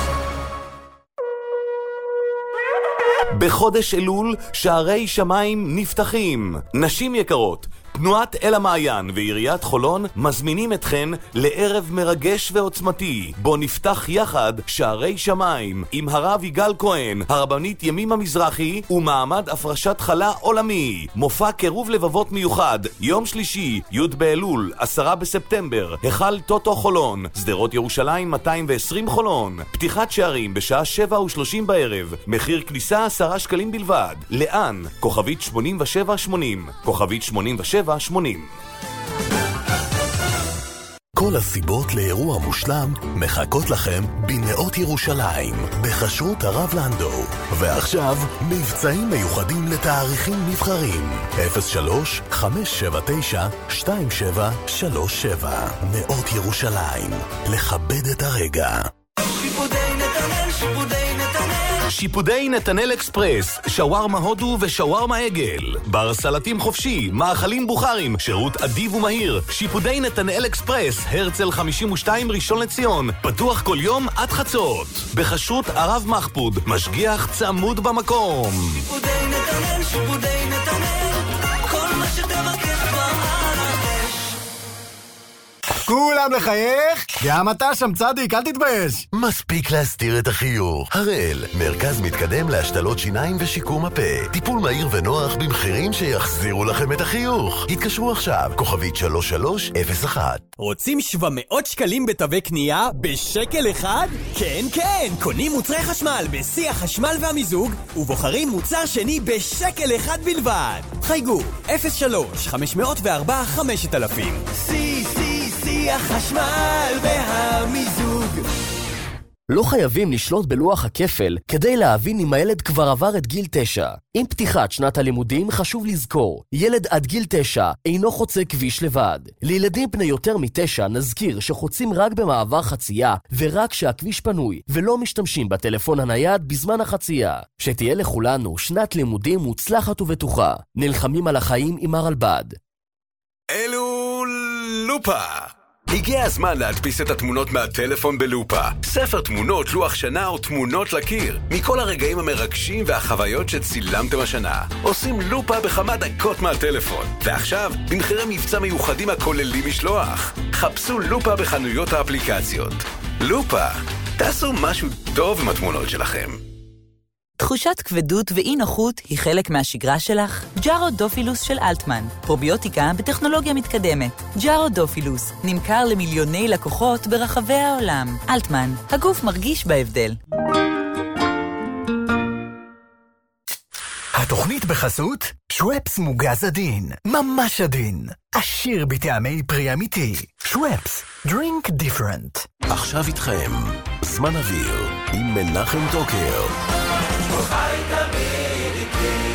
בחודש אלול שערי שמיים נפתחים. נשים יקרות, תנועת אל המעיין ועיריית חולון מזמינים אתכן לערב מרגש ועוצמתי, בו נפתח יחד שערי שמיים עם הרב יגאל כהן, הרבנית ימימה מזרחי ומעמד הפרשת חלה עולמי. מופע קירוב לבבות מיוחד, יום שלישי, י' באלול, עשרה בספטמבר, היכל טוטו חולון, שדרות ירושלים מאתיים ועשרים חולון. פתיחת שערים בשעה שבע ושלושים בערב, מחיר כניסה עשרה שקלים בלבד. לאן? כוכבית שמונים ושבע שמונים, כוכבית שמונים ושבע שמונים. כל הסיבות לאירוע מושלם מחכות לכם בנאות ירושלים, בחשרות הרב לנדו. ועכשיו, מבצעים מיוחדים לתאריכים נבחרים. אפס שלוש חמש שבע תשע שתיים שבע שלוש שבע. נאות ירושלים, לכבד את הרגע. שיפודי נתנאל, שיפודי נתנאל. שיפודי נתנאל אקספרס, שווארמה הודו ושווארמה עגל, בר סלטים חופשי, מאכלים בוכרים, שירות אדיב ומהיר. שיפודי נתנאל אקספרס, הרצל חמישים ושתיים ראשון לציון, פתוח כל יום עד חצות. בחשרות הרב מחפוד, משגיח צמוד במקום. שיפודי נתנאל, שיפודי נתנאל, כל מה שתבקש כבר על האש. כולם לחייך? גם אתה שם צדיק, אל תתבייש. מספיק להסתיר את החיוך. הראל, מרכז מתקדם להשתלות שיניים ושיקום הפה. טיפול מהיר ונוח במחירים שיחזירו לכם את החיוך. התקשרו עכשיו, כוכבית שלוש שלוש אפס אחת. רוצים שבע מאות שקלים בתווי קנייה בשקל אחד? כן, כן! קונים מוצרי חשמל בשיא החשמל והמיזוג ובוחרים מוצר שני בשקל אחד בלבד. חייגו אפס שלוש חמש מאות וארבע חמשת אלפים. שיא, שיא, שיא החשמל והמיזוג. לא חייבים לשלוט בלוח הכפל כדי להבין אם הילד כבר עבר את גיל תשע. עם פתיחת שנת הלימודים חשוב לזכור, ילד עד גיל תשע אינו חוצה כביש לבד. לילדים בני יותר מתשע נזכיר שחוצים רק במעבר חצייה ורק שהכביש פנוי, ולא משתמשים בטלפון הנייד בזמן החצייה. שתהיה לכולנו שנת לימודים מוצלחת ובטוחה. נלחמים על החיים עם הרלב"ד. אלו לופה. הגיע הזמן להדפיס את התמונות מהטלפון בלופה. ספר תמונות, לוח שנה או תמונות לקיר. מכל הרגעים המרגשים והחוויות שצילמתם השנה. עושים לופה בכמה דקות מהטלפון. ועכשיו, במחירי מבצע מיוחדים הכוללים משלוח. חפשו לופה בחנויות האפליקציות. לופה, תעשו משהו טוב עם התמונות שלכם. תחושת כבדות ואי נוחות היא חלק מהשגרה שלך? ג'ארו דופילוס של אלטמן, פרוביוטיקה בטכנולוגיה מתקדמת. ג'ארו דופילוס נמכר למיליוני לקוחות ברחבי העולם. אלטמן, הגוף מרגיש בהבדל. התוכנית בחסות שוואפס מוגז עדין, ממש עדין, עשיר בטעמי פרי אמיתי. שוואפס, drink different. עכשיו איתכם, זמן אוויר עם מנחם טוקר. חי תמיד איתי.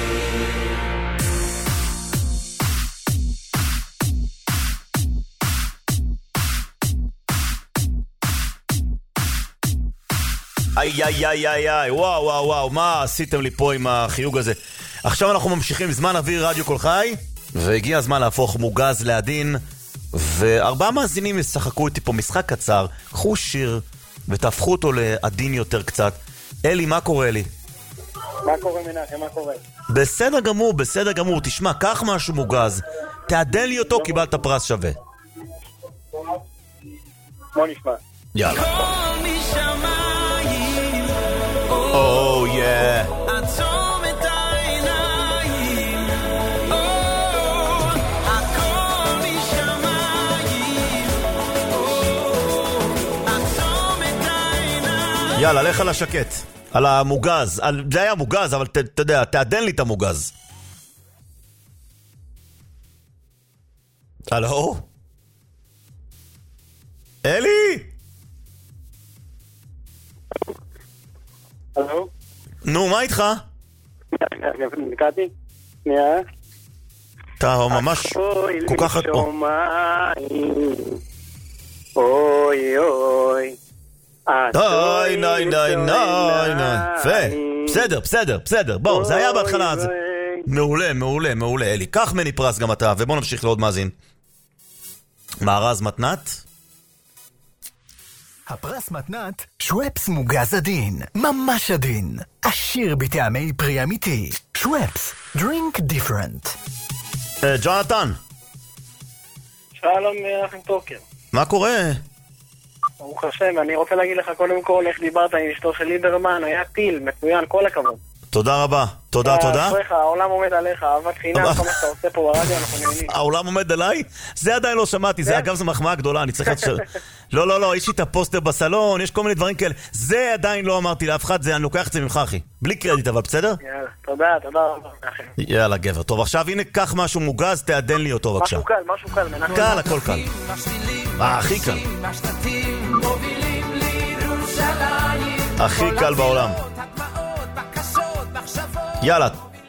איי איי איי איי איי, וואו וואו וואו, מה עשיתם לי פה עם החיוג הזה? עכשיו אנחנו ממשיכים זמן אוויר רדיו כל חי, והגיע הזמן להפוך מוגז לעדין, וארבעה מאזינים ישחקו איתי פה משחק קצר, קחו שיר ותהפכו אותו לעדין יותר קצת. אלי, מה קורה לי? מה קורה מנחם, מה קורה? בסדר גמור, בסדר גמור, תשמע, קח משהו מוגז, תעדן לי אותו, קיבלת פרס שווה. בוא נשמע. יאללה. או יא. עצום את העיניים, הכל משמיים, עצום את העיניים. יאללה, לך על השקט, על המוגז, על... זה היה מוגז, אבל אתה יודע, תעדן לי את המוגז. הלו? אלי? הלו? נו, מה איתך? נקעתי? שנייה. אתה ממש כל כך... אוי אוי. די, די, די, די, די. יפה. בסדר, בסדר, בסדר. בואו, זה היה בהתחלה. מעולה, מעולה, מעולה. אלי, קח מני פרס גם אתה, ובואו נמשיך לעוד מאזין. מארז מתנת? הפרס מתנת שוואפס מוגז עדין, ממש עדין, עשיר בטעמי פרי אמיתי. שוואפס, drink different. ג'ונתן. שלום מנחם טוקר. מה קורה? ברוך השם, אני רוצה להגיד לך קודם כל איך דיברת עם אשתו של ליברמן, היה טיל, מצוין, כל הכבוד. תודה רבה, תודה, תודה. אשריך, העולם עומד עליך, אהבת חינם, כל מה שאתה עושה פה ברדיו, אנחנו נהנים. העולם עומד עליי? זה עדיין לא שמעתי, זה אגב זו מחמאה גדולה, אני צריך... לא, לא, לא, יש לי את הפוסטר בסלון, יש כל מיני דברים כאלה, זה עדיין לא אמרתי לאף אחד, אני לוקח את זה ממך אחי, בלי קרדיט אבל, בסדר? יאללה, תודה, תודה רבה. יאללה גבר, טוב עכשיו הנה קח משהו מוגז, תעדן לי אותו בבקשה. משהו קל, משהו קל, מנחם. קל, הכל קל. אה, הכי קל. הכי קל בעולם. יאללה.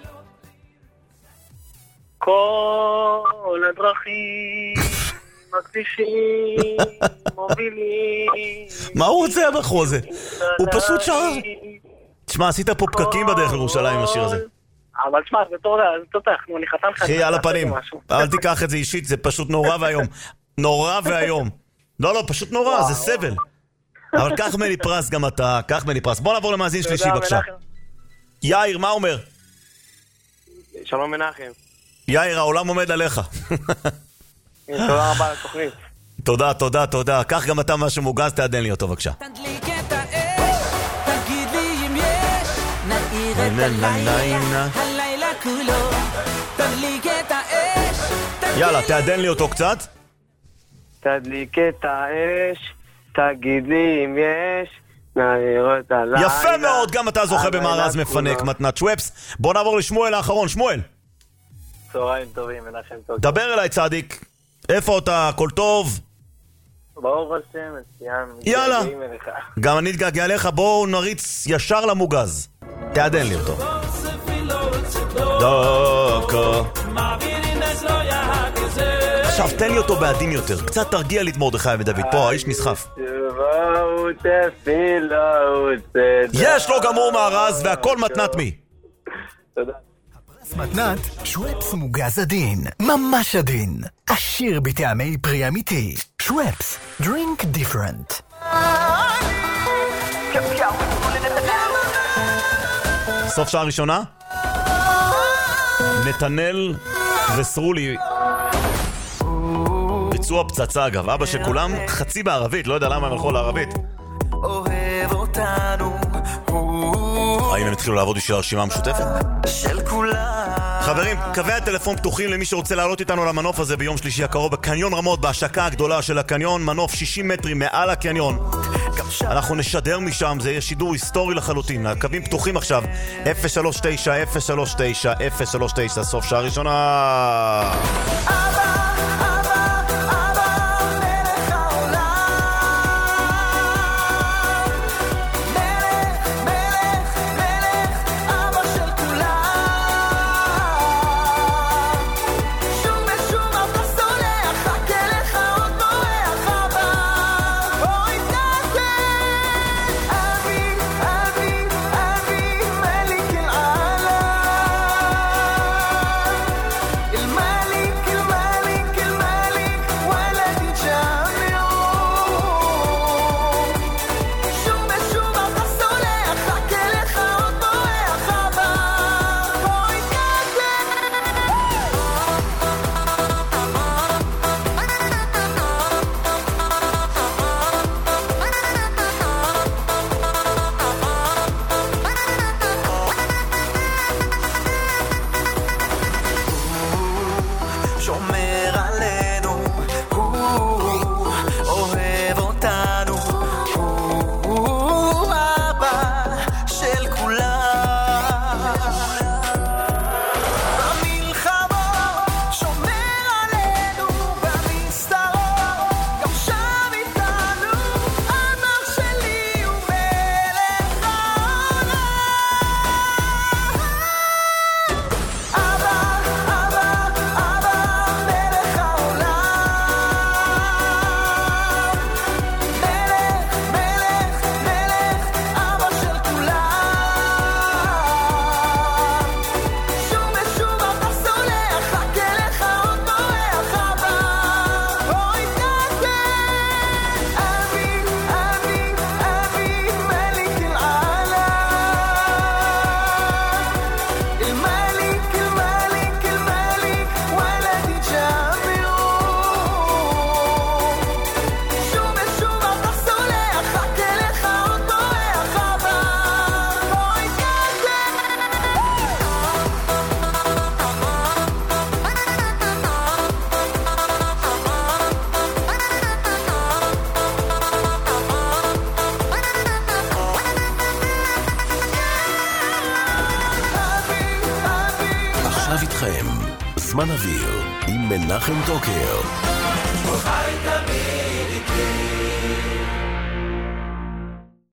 כל הדרכים, הכבישים, מובילים. מה הוא רוצה הבחור הזה? הוא פשוט שר. תשמע, עשית פה פקקים בדרך לירושלים עם השיר הזה. אבל תשמע, זה תותח, נו, אני חתן לך. אחי, על הפנים. אל תיקח את זה אישית, זה פשוט נורא והיום. נורא והיום. לא, לא, פשוט נורא, זה סבל. אבל קח מני פרס גם אתה, קח מני פרס. בוא נעבור למאזין שלישי בבקשה. יאיר, מה אומר? שלום מנחם. יאיר, העולם עומד עליך. תודה רבה על התוכנית. תודה, תודה, תודה. קח גם אתה משהו מוגז, תעדן לי אותו, בבקשה. תדליק את האש, תגיד לי אם יש, נעיר את הלילה, הלילה כולו. תדליק את האש, יאללה, תעדן לי אותו קצת. תדליק את האש, תגיד לי אם יש, נעיר את הלילה. יפה מאוד, גם אתה זוכה במארז מפנק מתנת שוואפס. בוא נעבור לשמואל האחרון, שמואל. צהריים טובים, מנחם טוב. דבר אליי צדיק, איפה אתה? הכל טוב? ברוך השם, מצוין. יאללה. מתגעגעים אליך. גם אני אתגעגע אליך, בואו נריץ ישר למוגז. תעדן לי אותו. דקה. עכשיו תן לי אותו בעדין יותר, קצת תרגיע לי את מרדכי ודוד, פה האיש נסחף. יש לו גמור מארז והכל מתנת מי. תודה. מתנת שוואפס מוגז עדין, ממש עדין, עשיר בטעמי פרי אמיתי. שוואפס, drink different. סוף שעה ראשונה נתנאל וסרולי ביצוע פצצה. אגב, אבא שכולם חצי בערבית, לא יודע למה הם הלכו לערבית. אוהב אותנו, האם הם התחילו לעבוד בשביל הרשימה המשותפת? של כולם. חברים, קווי הטלפון פתוחים למי שרוצה לעלות איתנו למנוף הזה ביום שלישי הקרוב בקניון רמות, בהשקה הגדולה של הקניון, מנוף שישים מטרים מעל הקניון. אנחנו נשדר משם, זה יהיה שידור היסטורי לחלוטין. הקווים פתוחים עכשיו, אפס שלוש תשע אפס שלוש תשע אפס שלוש תשע, סוף שעה ראשונה. זמן אוויר עם מנחם טוקר. חי תמיד איתי